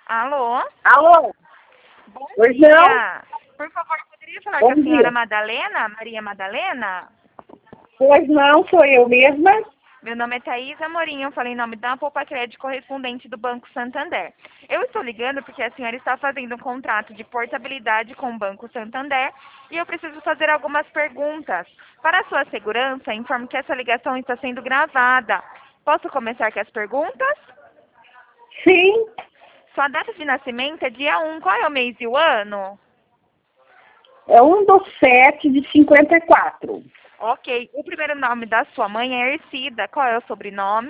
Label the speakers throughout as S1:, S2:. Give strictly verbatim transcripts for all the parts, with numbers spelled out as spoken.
S1: Alô?
S2: Alô?
S1: Bom
S2: Pois
S1: dia.
S2: não?
S1: Por favor, poderia falar
S2: Bom
S1: com a senhora
S2: dia.
S1: Madalena, Maria Madalena?
S2: Pois não, sou eu mesma.
S1: Meu nome é Thaís Amorim, eu falei em nome da Poupa Crédito correspondente do Banco Santander. Eu estou ligando porque a senhora está fazendo um contrato de portabilidade com o Banco Santander e eu preciso fazer algumas perguntas. Para a sua segurança, informo que essa ligação está sendo gravada. Posso começar com as perguntas?
S2: Sim,
S1: Sua data de nascimento é dia um. Qual é o mês e o ano?
S2: é um dos sete de cinquenta e quatro.
S1: Ok. O primeiro nome da sua mãe é Ercida. Qual é o sobrenome?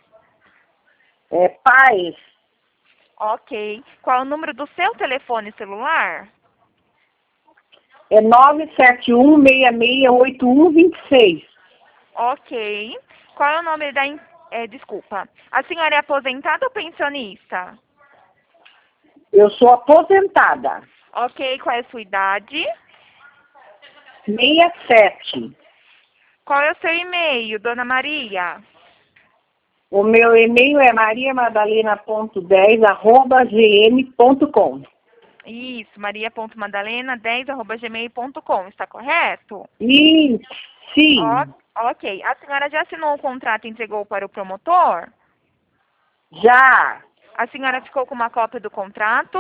S2: É Paz,
S1: Ok. Qual é o número do seu telefone celular?
S2: é nove sete um, seis seis oito um, dois seis.
S1: Ok. Qual é o nome da... em- É, desculpa. A senhora é aposentada ou pensionista?
S2: Eu sou aposentada.
S1: Ok. Qual é a sua idade?
S2: sessenta e sete.
S1: Qual é o seu e-mail, dona Maria?
S2: O meu e-mail é mariamadalena ponto dez arroba gm ponto com.
S1: Isso, maria.madalena dez arroba gmail ponto com. Está correto?
S2: E sim,
S1: Ó, ok. A senhora já assinou o contrato e entregou para o promotor?
S2: já.
S1: A senhora ficou com uma cópia do contrato?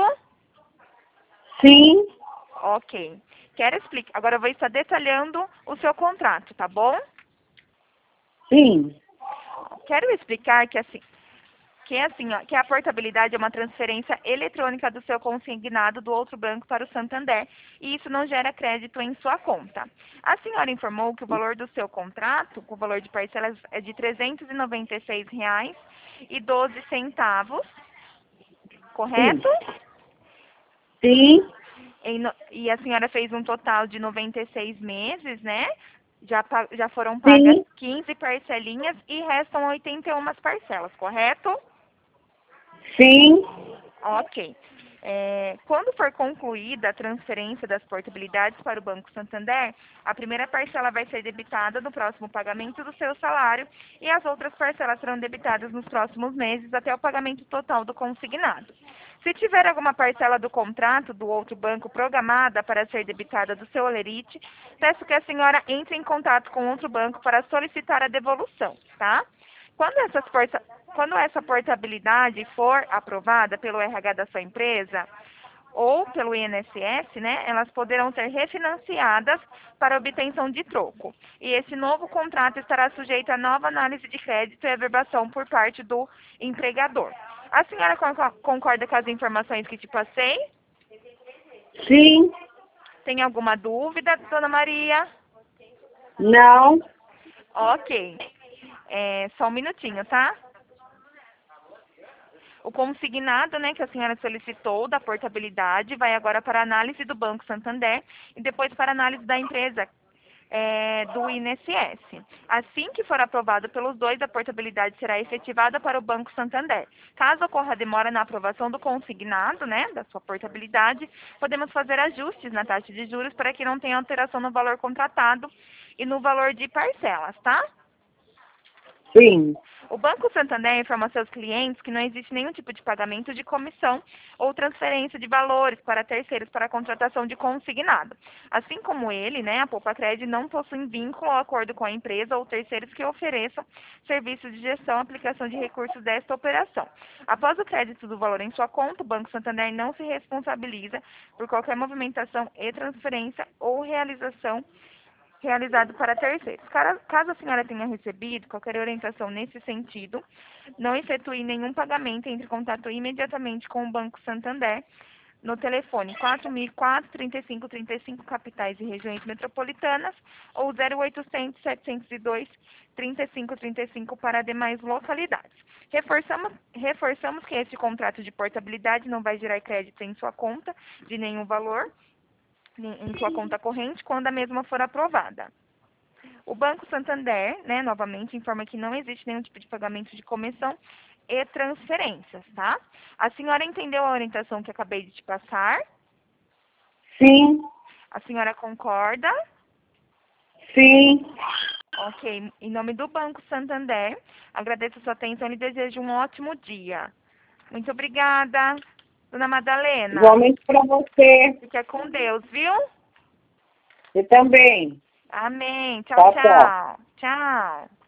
S2: Sim,
S1: Ok. Quero explicar. Agora eu vou estar detalhando o seu contrato, tá bom?
S2: sim,
S1: Quero explicar que assim, que assim, ó, que a portabilidade é uma transferência eletrônica do seu consignado do outro banco para o Santander e isso não gera crédito em sua conta. A senhora informou que o valor do seu contrato, o valor de parcelas é de trezentos e noventa e seis reais e doze centavos,
S2: sim,
S1: correto?
S2: sim,
S1: Em no- E a senhora fez um total de noventa e seis meses, né? Já, pa- já foram pagas
S2: sim,
S1: quinze parcelinhas e restam oitenta e uma parcelas, correto?
S2: sim,
S1: Ok. É, quando for concluída a transferência das portabilidades para o Banco Santander, a primeira parcela vai ser debitada no próximo pagamento do seu salário e as outras parcelas serão debitadas nos próximos meses até o pagamento total do consignado. Se tiver alguma parcela do contrato do outro banco programada para ser debitada do seu holerite, peço que a senhora entre em contato com outro banco para solicitar a devolução, tá? Quando, essas porta- Quando essa portabilidade for aprovada pelo R H da sua empresa ou pelo I N S S, né, elas poderão ser refinanciadas para obtenção de troco. E esse novo contrato estará sujeito a nova análise de crédito e averbação por parte do empregador. A senhora con- concorda com as informações que te passei?
S2: sim,
S1: Tem alguma dúvida, dona Maria?
S2: não,
S1: Ok. É, só um minutinho, tá? O consignado, né, que a senhora solicitou da portabilidade vai agora para a análise do Banco Santander e depois para a análise da empresa é, do I N S S. Assim que for aprovado pelos dois, a portabilidade será efetivada para o Banco Santander. Caso ocorra demora na aprovação do consignado, né, da sua portabilidade, podemos fazer ajustes na taxa de juros para que não tenha alteração no valor contratado e no valor de parcelas, tá?
S2: sim,
S1: O Banco Santander informa aos seus clientes que não existe nenhum tipo de pagamento de comissão ou transferência de valores para terceiros para a contratação de consignado. Assim como ele, né, a Poupa Cred não possui vínculo ou acordo com a empresa ou terceiros que ofereçam serviços de gestão e aplicação de recursos desta operação. Após o crédito do valor em sua conta, o Banco Santander não se responsabiliza por qualquer movimentação e transferência ou realização realizado para terceiros. Cara- Caso a senhora tenha recebido qualquer orientação nesse sentido, não efetue nenhum pagamento, entre em contato imediatamente com o Banco Santander no telefone quatro mil e quatro, trinta e cinco trinta e cinco, capitais e regiões metropolitanas, ou zero oitocentos, setecentos e dois, trinta e cinco trinta e cinco para demais localidades. Reforçamos, reforçamos que este contrato de portabilidade não vai gerar crédito em sua conta de nenhum valor, em sua conta corrente quando a mesma for aprovada. O Banco Santander, né, novamente, informa que não existe nenhum tipo de pagamento de comissão e transferências, tá? A senhora entendeu a orientação que acabei de te passar?
S2: sim,
S1: A senhora concorda?
S2: sim.
S1: Ok. Em nome do Banco Santander, agradeço a sua atenção e desejo um ótimo dia. Muito obrigada. Dona Madalena.
S2: Igualmente para você.
S1: Fica com Deus, viu?
S2: Você também.
S1: Amém. Tchau,
S2: Tchau,
S1: tchau. Tchau.